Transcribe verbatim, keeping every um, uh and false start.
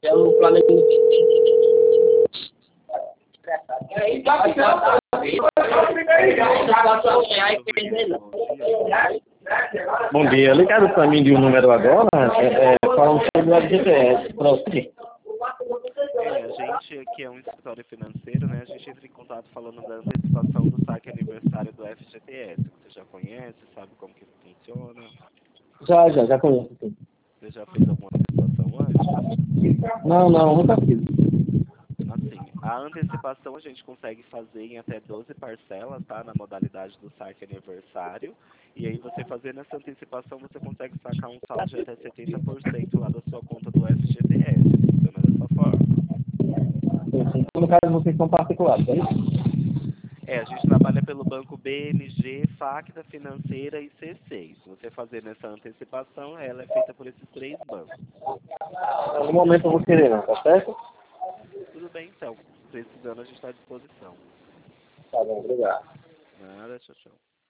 É o Flamengo. Bom dia, ligado para mim de um número agora, é, é, falando sobre o F G T S, para você. É, a gente aqui é um escritório financeiro, né? A gente entra em contato falando da antecipação do saque aniversário do F G T S. Você já conhece, sabe como que funciona? Já, já, já conheço, sim. Você já fez alguma antecipação antes? Não, não, nunca fiz. Assim, a antecipação a gente consegue fazer em até doze parcelas, tá? Na modalidade do saque aniversário. E aí você fazendo essa antecipação, você consegue sacar um saldo de até setenta por cento lá da sua conta do F G T S. Funciona dessa forma. Sim, sim. No caso, vocês são particulares, é isso? É, a gente trabalha pelo banco B M G, Facta, Financeira e C seis. Você fazendo essa antecipação, ela é feita por esses três bancos. No momento eu vou querer, não, tá certo? Tudo bem, então. Precisando, a gente está à disposição. Tá bom, obrigado. Nada, tchau, tchau.